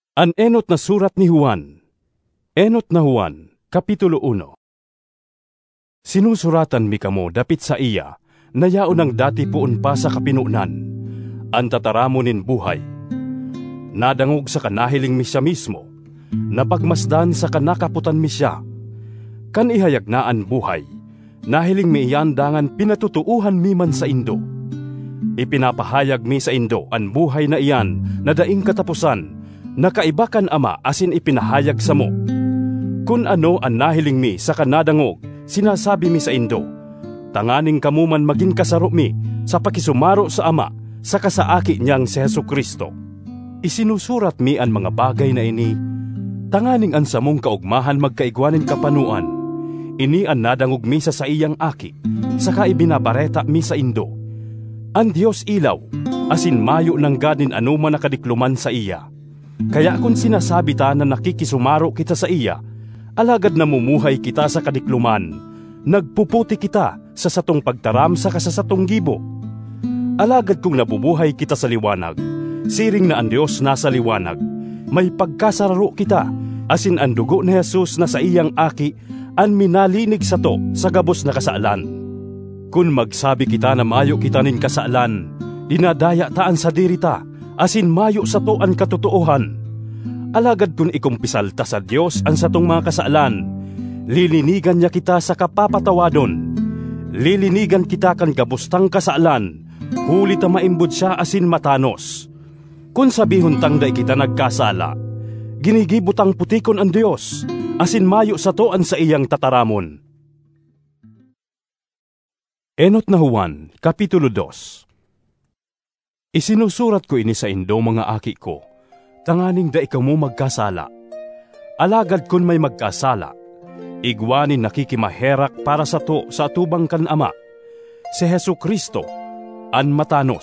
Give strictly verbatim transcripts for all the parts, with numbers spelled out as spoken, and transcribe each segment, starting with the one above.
An enot na surat ni Juan. Enot na Juan, Kapitulo uno. Sinusuratan mi kamo dapit sa iya, na yaon ang dati poon pa sa kapinunan, ang tataramonin buhay. Nadangog sa kanahiling mi siya mismo, napagmasdan sa kanakaputan mi siya. Kan ihayag na an buhay, nahiling mi iyan dangan pinatutuuhan mi man sa indo. Ipinapahayag mi sa indo an buhay na iyan na daing katapusan, nakaibakan ama asin ipinahayag sa mo. Kun ano ang nahiling mi sa kanadangog, sinasabi mi sa indo, tanganing kamuman maging kasaro mi sa pakisumaro sa ama sa kasaaki niyang si Jesucristo. Isinusurat mi ang mga bagay na ini, tanganing ang samong kaugmahan magkaigwanin kapanuan. Ini ang nadangog mi sa saiyang aki, saka ibinabareta mi sa indo. Ang Diyos ilaw, asin mayo ng gadin anuman nakadikluman sa iya. Kaya kung sinasabi ta na nakikisumaro kita sa iya, alagad namumuhay kita sa kadikluman, nagpuputi kita sa satong pagtaram sa kasasatong gibo. Alagad kung nabubuhay kita sa liwanag, siring na ang Diyos nasa liwanag, may pagkasararo kita, asin ang dugo ni Jesus na sa iyang aki, ang minalinig sa to sa gabos na kasaalan. Kung magsabi kita na mayo kita nin kasaalan, dinadaya taan sa dirita, asin mayo sa to ang katotohan. Alagad kung ikumpisal ta sa Diyos ang satong mga kasaalan, lilinigan niya kita sa kapapatawadon. Lilinigan kita kan gabustang kasaalan, huli ta maimbod siya asin matanos. Kung sabihon tang da kita nagkasala, ginigibutang putikon ang Diyos, asin mayo sa to ang sa iyang tataramon. Enot na Juan, Kapitulo dos. Isinusurat ko ini sa indo mga aki ko, tanganing da ikaw mo magkasala. Alagad kun may magkasala, igwanin nakikimaherak para sa to sa atubang kan ama, si Jesucristo, an matanos.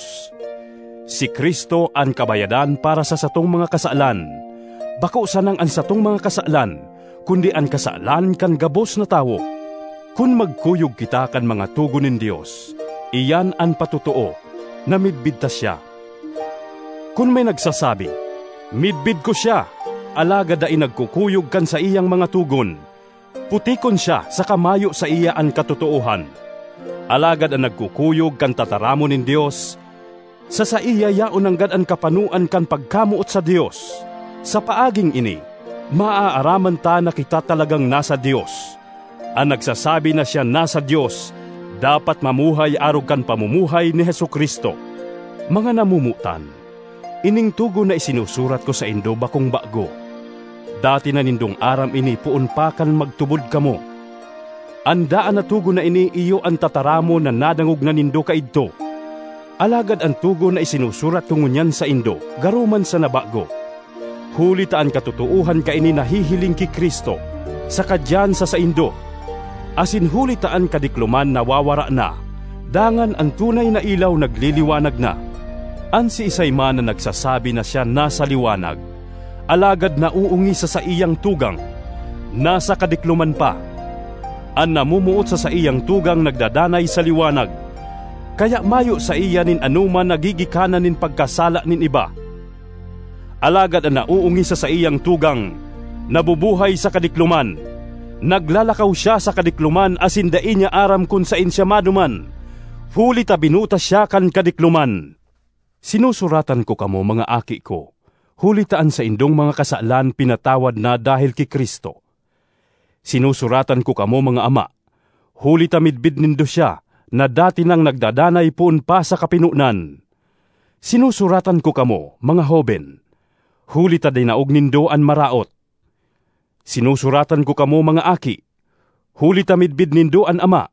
Si Kristo an kabayadan para sa satong mga kasaalan, bako sanang an satong mga kasaalan, kundi an kasaalan kan gabos na tawo. Kun magkuyog kita kan mga tugon ng Diyos, iyan an patutuo, na midbid ta siya. Kung may nagsasabi, midbid ko siya, alagad ay nagkukuyog kan sa iyang mga tugon, putikon siya sa kamayo sa iya ang katotohan. Alagad ang nagkukuyog kan tataramon ng Diyos, sa sa iya yaon ang gad ang kapanuan kan pagkamuot sa Diyos. Sa paaging ini, maaaraman ta na kita talagang nasa Diyos. Ang nagsasabi na siya nasa Diyos, dapat mamuhay arog kan pamumuhay ni Jesucristo. Mga namumutan, ining tugo na isinusurat ko sa indo bakong bago. Dati na nindong aram ini puon pa kan magtubod kamo. Andaan na tugo na ini iyo ang tataramo na nadangog na nindo kaidto. Alagad ang tugo na isinusurat ko ngunyan sa indo, garuman sa nabago. Huli taan katutuuhan ka ini nahihiling ki Kristo, sa kadyan sa sa indo. Asin hulitaan kadikluman nawawara na, dangan ang tunay na ilaw nagliliwanag na. An si isay man na nagsasabi na siya nasa liwanag, alagad na uungi sa sa iyang tugang, nasa kadikluman pa. An namumuot sa sa iyang tugang nagdadanay sa liwanag, kaya mayo sa iya nin anuman nagigikanan nin pagkasala nin iba. Alagad ang nauungi sa sa iyang tugang, nabubuhay sa kadikluman, naglalakaw siya sa kadikluman asin dain niya aram kun sain siya maduman. Huli ta binutas siya kan kadikluman. Sinusuratan ko kamo mga aki ko, huli taan sa indong mga kasaalan pinatawad na dahil ki Kristo. Sinusuratan ko kamo mga ama, huli ta midbid nindo siya na dati nang nagdadanay puon pa sa kapinunan. Sinusuratan ko kamo mga hoben, huli ta dinaog nindo an maraot. Sinusuratan ko kamo mga aki, huli ta midbid nindo an ama.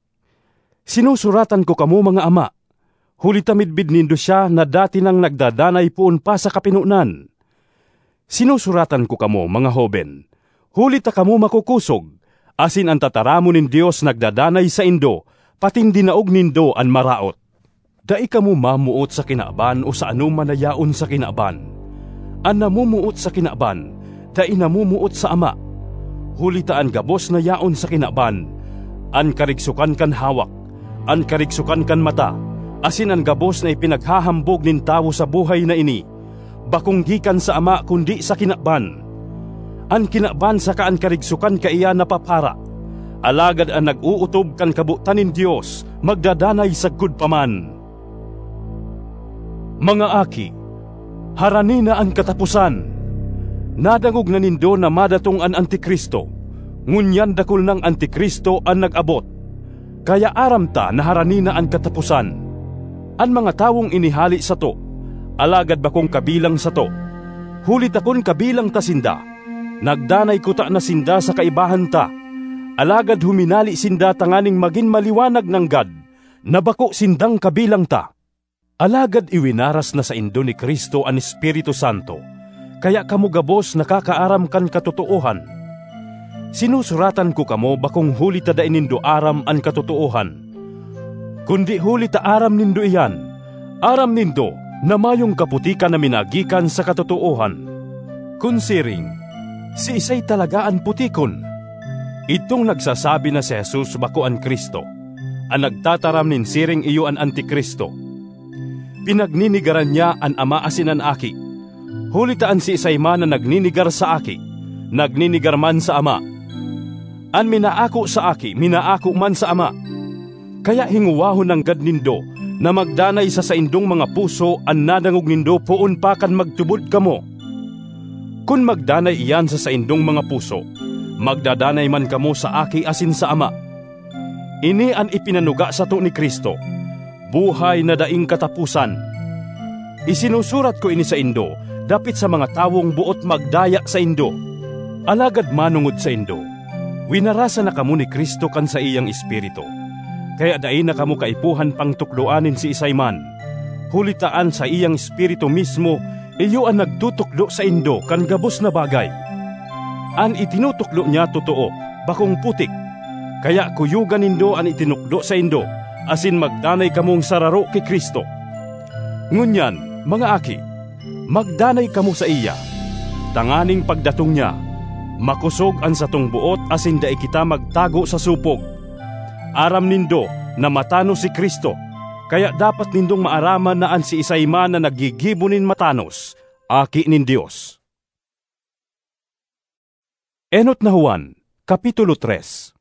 Sinusuratan ko kamo mga ama, huli ta midbid nindo siya na dati nang nagdadanay puon pa sa kapinunan. Sinusuratan ko kamo mga hoben, huli ta kamo makukusog, asin ang tataramo nin Diyos nagdadanay sa indo, pating dinaog nindo an maraot. Dai kamo mamuot sa kinaaban o sa anuman na yaon sa kinaaban. An namumuot sa kinaaban, da inamumuot sa ama. Hulitaan gabos na yaon sa kinaban, an karigsukan kan hawak, an karigsukan kan mata, asin ang gabos na ipinaghahambog nin tawo sa buhay na ini, bakong gikan sa Ama kundi sa kinakban. An kinakban sa kaan karigsukan kaiya napapara, alagad ang nag-uutob kan kabutanin Dios magdadanay sagud paman. Mga aki, harani na ang katapusan. Nadangog na nindo na madatong an Antikristo, ngunyan dakul ng Antikristo ang nag-abot. Kaya aramta na harani na ang katapusan. Ang mga tawong inihali sa to, alagad bakong kabilang sa to. Hulit akon kabilang ta sinda, nagdanay kuta na sinda sa kaibahan ta, alagad huminali sinda tanganing magin maliwanag ng God, na bako sindang kabilang ta. Alagad iwinaras na sa indo ni Kristo ang Espiritu Santo, kaya kamo gabos nakakaaram kan katotoohan. Sinusuratan ko kamo bakong huli ta da inindo aram ang katotoohan. Kundi huli ta aram nindo iyan, aram nindo na mayong kaputikan na minagikan sa katotoohan. Kunsiring, si isay talaga ang putikon. Itong nagsasabi na si Jesus bako ang Kristo, ang nagtataram nin siring iyo ang Antikristo. Pinagninigaran niya ang Ama asin ang Aki. Hulitaan si isay man na nagninigar sa Aki, nagninigar man sa Ama. An minaako sa Aki, minaako man sa Ama. Kaya hinguwahon ng God nindo na magdanay sa saindong mga puso ang nadangog nindo poon pa kan magtubod kamo. Kung magdanay iyan sa saindong mga puso, magdadanay man kamo sa Aki asin sa Ama. Ini ang ipinanuga sa to ni Kristo, buhay na daing katapusan. Isinusurat ko ini sa indo, dapit sa mga tawong buot magdaya sa indo. Alagad manungod sa indo, winarasa na kamo ni Kristo kan sa iyang espiritu. Kaya dai na kamo kaipuhan pang tukloanin si isay man. Hulitaan sa iyang espiritu mismo, iyo ang nagtutuklo sa indo kan gabos na bagay. An itinutuklo niya totoo, bakong putik. Kaya kuyugan nindo ang itinuklo sa indo, asin magdanay kamong sararo kay Kristo. Ngunyan, mga aki, magdanay kamo sa iya. Tanganing pagdatong niya, makusog ang satong buot asin dai kita magtago sa supog. Aram nindo na matano si Kristo, kaya dapat nindong maaraman na an si isay man na nagigibunin matanos, aki nin Dios. Enot na Juan, Kapitulo tres.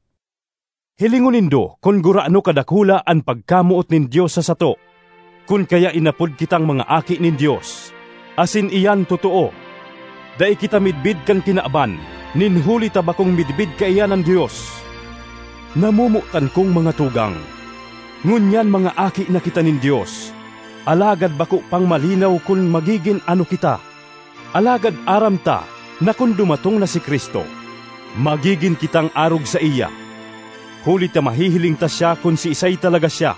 Hilingon nindo kung guraano kadakula ang pagkamuot nin Dios sa sato, kun kaya inapod kitang mga aki nin Dios, asin iyan totoo. Dai kita midbid kan kinaaban, ninhuli tabakong midbid ka iyan ng Dios. Namumutan kong mga tugang, ngunyan mga aki na kita nin Dios, alagad bako pang malinaw kung magiging ano kita. Alagad aram ta na kung dumatong na si Kristo, magiging kitang arog sa iya. Huli ta mahihiling ta siya kung si isay talaga siya.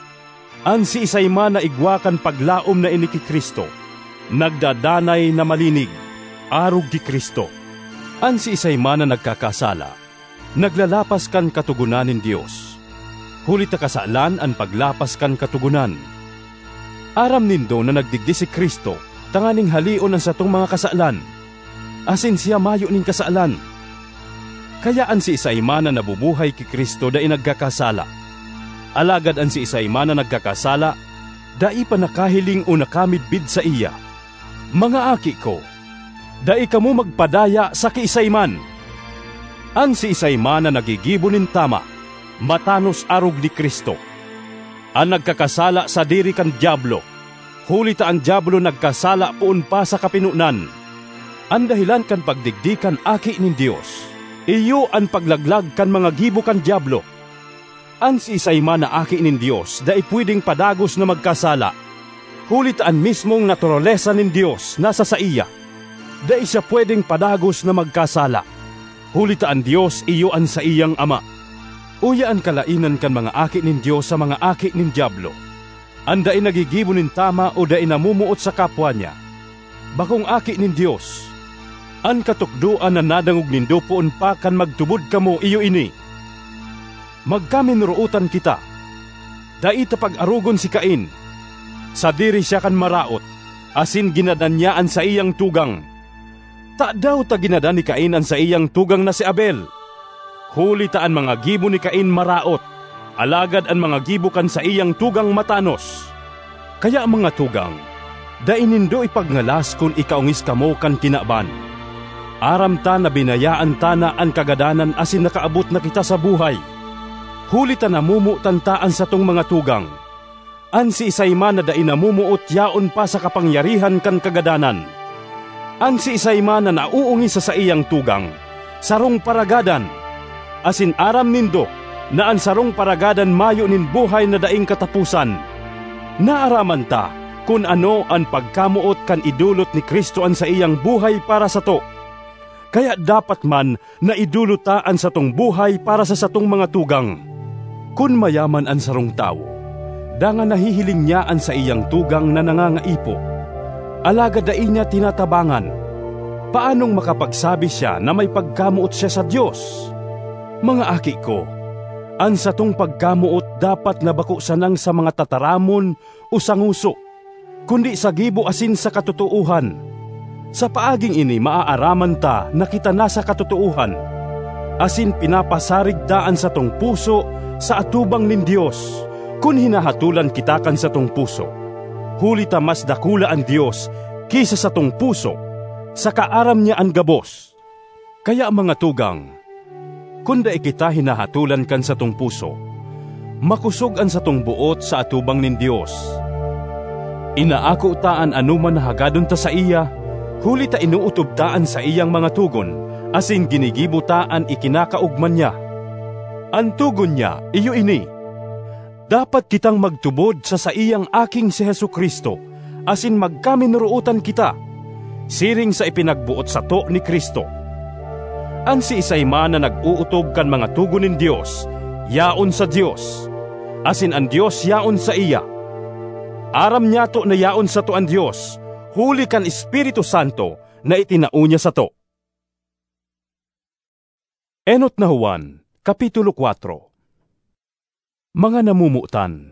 An si isay man na igwakan paglaom na ini ki Kristo, nagdadanay na malinig, arog ki Kristo. An si isay man na nagkakasala, naglalapas kan katugunan nin Dios. Huli ta kasalan an paglapas kan katugunan. Aram nindo na nagdigdi si Kristo, tanganing halion ang satong mga kasalan, asin siya mayo ning kasalan. Kaya an si isay man na nabubuhay ki Kristo dai nagkakasala. Alagad an si isay man na nagkakasala, dai pa nakahiling o nakamidbid sa iya. Mga aki ko, dai kamo magpadaya sa kiisay man. An si isay man na nagigibunin tama, matanos arog ni Kristo. Ang nagkakasala sa diri kan Diablo, huli ta ang Diablo nagkasala poon pa sa kapinunan. Ang dahilan kan pagdigdikan aki nin Dios, iyo ang paglaglag kan mga gibo kan Diablo. An si isay man na aki nin Dios, dai pwedeng padagos na magkasala. Huli ta ang mismong naturalesa nin Dios nasa sa iya, dai siya pwedeng padagos na magkasala. Huli ta ang Dios iyo an sa iyang Ama. Uya ang kalainan kan mga aki nin Dios sa mga aki nin Diablo. Anda ay nagigibo nin tama o dai namumuot sa kapwa niya. Bakong aki nin Dios, an katukduan na nadangog nindo poon pa kan magtubod kamo iyo ini. Magkaminruutan kita. Dai ta pag-arugon si Cain. Sa diri siya kan maraot, asin ginadanyaan sa iyang tugang. Ta daw ta ginadan ni Cain an sa iyang tugang na si Abel. Huli ta ang mga gibo ni Cain maraot, alagad ang mga gibo kan sa iyang tugang matanos. Kaya mga tugang, Dainindo ipagngalas kun ikaungis kamo kan kinaban. Aram ta na binayaan ta na ang kagadanan asin nakaabot na kita sa buhay. Huli ta namumutan taan sa tong mga tugang. An si isayman na dai namumuot yaon pa sa kapangyarihan kan kagadanan. An si isayman na nauungi sa saiyang tugang, sarong paragadan. Asin aram nindo na ang sarong paragadan mayo nin buhay na daing katapusan. Naaraman ta kung ano ang pagkamuot kan idulot ni Kristo an sa iyang buhay para sa to. Kaya dapat man na idulutaan sa tong buhay para sa satong mga tugang. Kun mayaman ang sarong tao, da nga nahihiling niya an sa iyang tugang na nangangaipo. Alaga dai niya tinatabangan. Paanong makapagsabi siya na may pagkamuot siya sa Diyos? Mga aki ko, ang satong pagkamuot dapat nabako sanang sa mga tataramon o sanguso, kundi sa gibo asin sa katotohuhan. Sa paaging ini maaaraman ta na kita nasa katotohuhan, asin pinapasarig daan sa tong puso sa atubang nin Diyos, kun hinahatulan kita kan sa tong puso. Huli ta mas dakula ang Diyos kisa sa tong puso, sa kaaram niya ang gabos. Kaya mga tugang, kun da kita hinahatulan kan sa tong puso, makusog an sa tong buot sa atubang nin Diyos. Inaako taan anuman hagadon ta sa iya, huli ta inuutob taan sa iyang mga tugon, asin ginigibo taan ikinakaugman niya. Ang tugon niya, iyo ini, dapat kitang magtubod sa sa iyang aking si Jesucristo, asin magkaminuruutan kita, siring sa ipinagbuot sa to ni Kristo. Ang si isayman na nag-uutob kan mga tugon nin Diyos, yaon sa Diyos, asin ang Diyos yaon sa iya. Aram niya to na yaon sa to ang Diyos, huli kan Espiritu Santo na itinaunya sa to. Enot na Juan, Kapitulo four. Mga namumutan,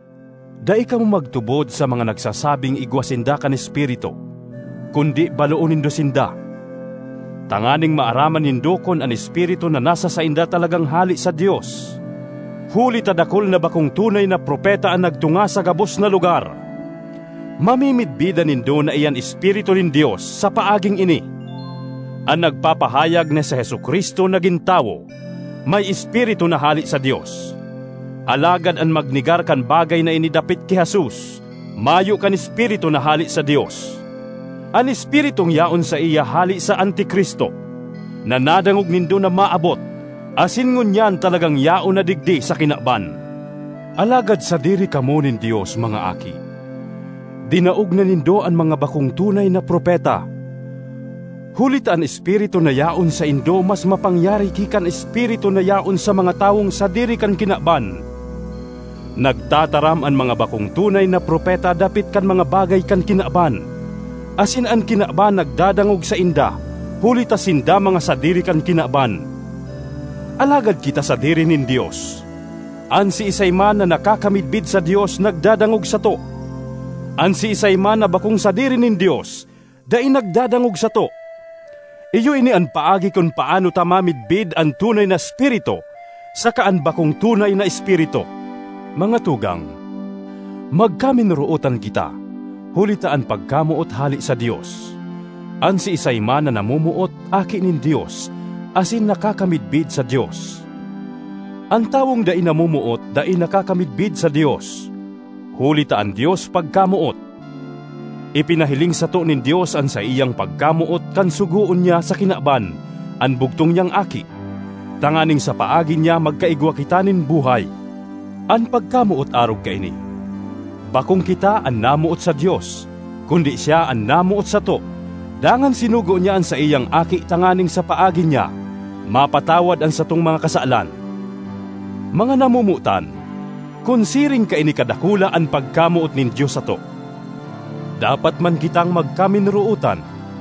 dai ka mo magtubod sa mga nagsasabing igwasinda kan Espiritu, kundi baloonin do sinda. Tanganing maaraman nindo kon ang Espiritu na nasa sa inda talagang hali sa Diyos. Huli tadakol na bakong tunay na propeta ang nagtunga sa gabos na lugar. Mamimidbida nindo na iyan Espiritu nin Diyos sa paaging ini. Ang nagpapahayag na sa Jesucristo na gintawo, may Espiritu na hali sa Diyos. Alagad ang magnigar kan bagay na inidapit ki Jesus, mayo kan Espiritu na hali sa Diyos. Ang Espiritong yaon sa iya hali sa Antikristo, na nadangog nindo na maabot, asin ngunyan talagang yaon na digdi sa kinaban. Alagad sa diri kamo nin Diyos, mga aki. Dinaog na nindo ang mga bakong tunay na propeta. Hulit ang Espiritu na yaon sa indo mas mapangyari kikan Espiritu na yaon sa mga tawong sa diri kan kinaban. Nagtataram ang mga bakong tunay na propeta dapit kan mga bagay kan kinaban. Asin ang kinaban nagdadangog sa inda, hulit ta sinda mga sa diri kan kinaban. Alagad kita sa diri nin Diyos. An si isayman na nakakamidbid sa Diyos nagdadangog sa to. An si isayman na bakong sa diri nin Diyos, dai nagdadangog sa to. Iyo ini ang paagi kung paano tamamidbid ang tunay na espiritu, saka ang bakong tunay na espiritu. Mga tugang, magkaminuruotan kita, hulita ang pagkamuot hali sa Diyos. An si isayman na namumuot aki nin Diyos, asin nakakamidbid sa Diyos. Ang tawong dai namumuot dai nakakamidbid sa Diyos, hulita ang Diyos pagkamuot. Ipinahiling sa to nin Diyos ang sa iyang pagkamuot kan suguon niya sa kinaban, ang bugtong niyang aki. Tanganing sa paagi niya magkaigwa kita nin buhay. Ang pagkamuot arog ka ini. Bakong kita ang namuot sa Diyos, kundi siya ang namuot sa to. Dangan sinugo niya ang sa iyang aki tanganing sa paagi niya, mapatawad ang satong mga kasaalan. Mga namumutan, kunsiring ka ini kadakula ang pagkamuot nin Diyos sa to. Dapat man kitang magkaminruutan.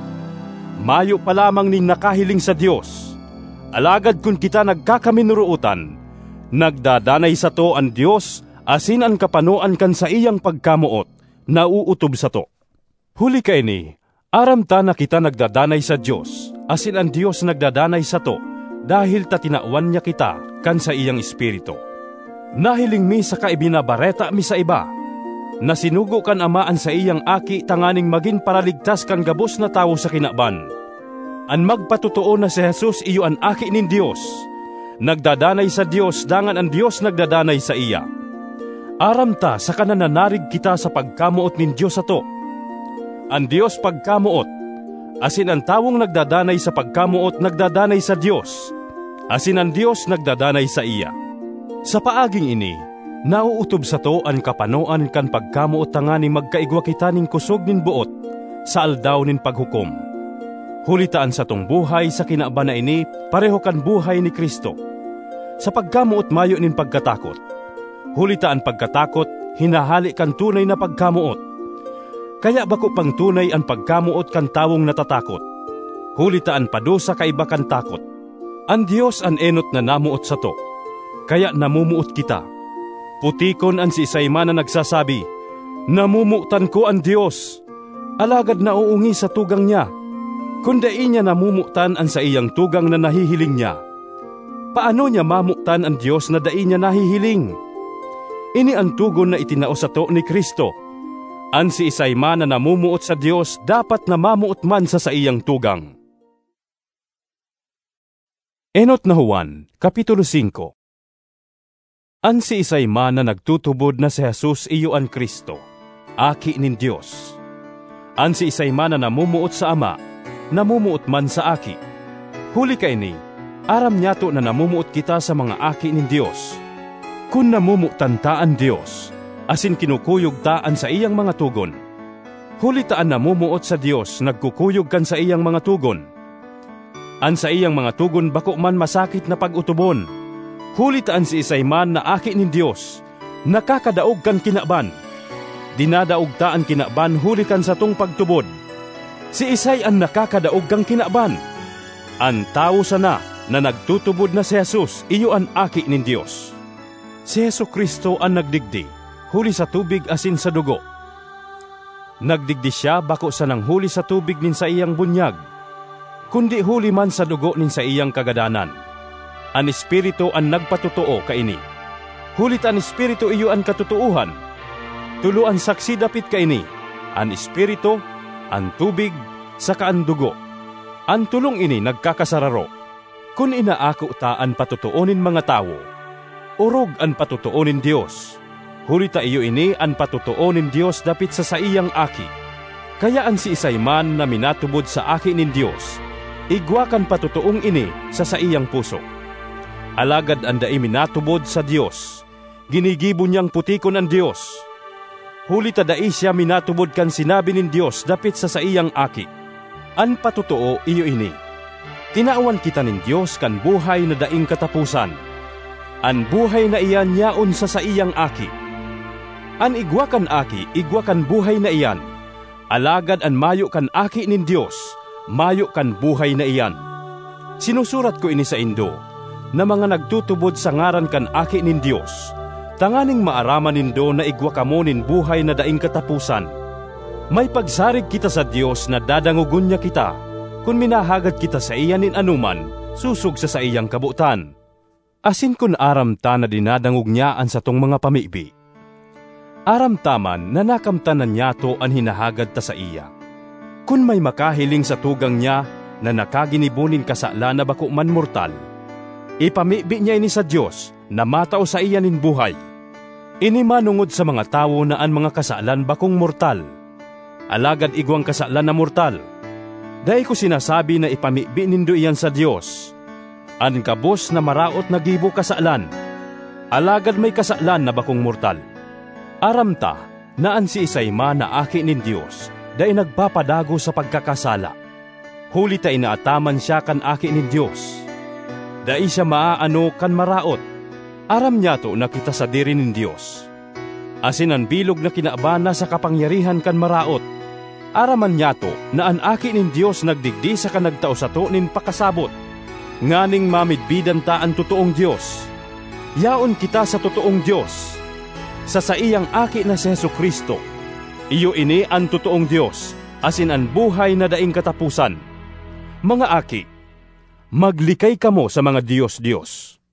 Mayo pa lamang ning nakahiling sa Diyos. Alagad kun kita nagkakaminruutan, nagdadanay sa to ang Diyos, asin ang kapanuan kan sa iyang pagkamuot, nauutob sa to. Huli ka ini, aram ta na kita nagdadanay sa Diyos, asin ang Diyos nagdadanay sa to, dahil ta tinawan niya kita kan sa iyang espiritu. Nahiling mi sa kaibinabareta mi sa iba, Nasinugo kan amaan sa iyang aki tanganing maging paraligtas kan gabos na tawo sa kinaban. An magpatutuo na si Jesus iyo an aki nin Dios. Nagdadanay sa Dios dangan ang Dios nagdadanay sa iya. Aram ta sa kananarig kita sa pagkamuot nin Dios ato. Ang Dios pagkamuot, asin ang tawong nagdadanay sa pagkamuot nagdadanay sa Dios, asin ang Dios nagdadanay sa iya. Sa paaging ini, nauutob sa to ang kapanoan kan pagkamuot tangani magkaigwa kita ning kusog nin buot sa aldaw nin paghukom. Hulitaan sa tong buhay sa kinaba na ini pareho kan buhay ni Kristo. Sa pagkamuot mayo nin pagkatakot. Hulitaan pagkatakot hinahali kan tunay na pagkamuot. Kaya bako pang tunay ang pagkamuot kan tawong natatakot. Hulitaan padusa kaiba kan takot. Ang Dios an enot na namuot sa to. Kaya namumuot kita. Putikon ang si Isayman na nagsasabi, namumutan ko ang Diyos. Alagad na uungi sa tugang niya. Kundi niya namumutan ang sa iyang tugang na nahihiling niya. Paano niya mamuktan ang Diyos na dai niya nahihiling? Ini ang tugon na itinao sa to ni Kristo. Ang si Isayman na namumuot sa Diyos dapat na mamuot man sa sa iyang tugang. Enot na Juan, Kapitulo five. An si Isayman na nagtutubod na si Jesus iyo ang Kristo, aki nin Dios. An si Isayman na namumuot sa Ama, namumuot man sa aki. Huli ka ini, aram niyato na namumuot kita sa mga aki nin Dios. Kung namumutan taan Dios, asin kinukuyog taan sa iyang mga tugon. Huli taan namumuot sa Dios, nagkukuyog kan sa iyang mga tugon. An sa iyang mga tugon bako man masakit na pag-utubon. Hulitaan si Isayman na aki nin Dios, nakakadaog kan kinaban. Dinadaog taan kinaban hulikan sa tong pagtubod. Si Isay ang nakakadaog kang kinaban. Ang tao sana na nagtutubod na si Jesus, iyo ang aki nin Dios. Si Jesu Kristo ang nagdigdi, huli sa tubig asin sa dugo. Nagdigdi siya bako sa nang huli sa tubig nin sa iyang bunyag, kundi huli man sa dugo nin sa iyang kagadanan. An Espiritu ang nagpatutuo kaini. Hulit an Espiritu iyo ang katutuuhan. Tuluan saksi dapit kaini. An Espiritu, ang tubig, saka ang dugo. Ang tulong ini nagkakasararo. Kung inaako ta ang patutuonin mga tao, urog ang patutuonin Dios. Hulita iyo ini ang patutuonin Dios dapit sa sa iyang aki. Kaya ang si Isayman na minatubod sa aki nin Dios, igwakan patutuong ini sa sa iyang puso. Alagad ang dai minatubod sa Dios, ginigibo niyang putikon ang Dios. Huli ta dai siya minatubod kan sinabi nin Dios dapit sa sa iyang aki. An patutuo iyo ini. Tinaawan kita nin Dios kan buhay na daing katapusan. An buhay na iyan yaon sa sa iyang aki. An igwa kan aki, igwa kan buhay na iyan. Alagad an mayo kan aki nin Dios, mayo kan buhay na iyan. Sinusurat ko ini sa Indo, na mga nagtutubod sa ngaran kan aki nin Dios, tanganing maaraman nindo na igwa kamo nin buhay na daing katapusan. May pagsarig kita sa Dios na dadangugon niya kita, kung minahagad kita sa iyan nin anuman, susug sa sa iyang kabutan. Asin kun aram ta na dinadangog niyaan sa tong mga pamibi. Aram taman na nakamtanan niya to ang hinahagad ta sa iya. Kun may makahiling sa tugang niya na nakaginibunin kasala na bako man mortal, ipamibi niya ini sa Diyos na matao sa iya nin buhay. Ini manungod sa mga tao na ang mga kasalan bakong mortal. Alagad igwang kasalan na mortal. Dahil ko sinasabi na ipamibi nindo iyan sa Diyos. An kabos na maraot na gibo kasalan. Alagad may kasalan na bakong mortal. Aramta na an si Isayman na aki nin Diyos dahil nagpapadago sa pagkakasala. Huli ta inaataman siya kan aki nin Diyos. Dai siya maaano kan maraot, aram niya to na kita sa diri nin Dios. Asin ang bilog na kinaabana sa kapangyarihan kan maraot, araman niya to na ang aki nin Dios nagdigdi sa kanagtao sa to nin pakasabot. Nganing mamidbidan ta ang totoong Dios. Yaon kita sa totoong Dios. Sa sa iyang aki na si Jesu Kristo, iyo ini ang totoong Dios, asin ang buhay na daing katapusan. Mga aki, maglikay kamo sa mga Diyos-Diyos.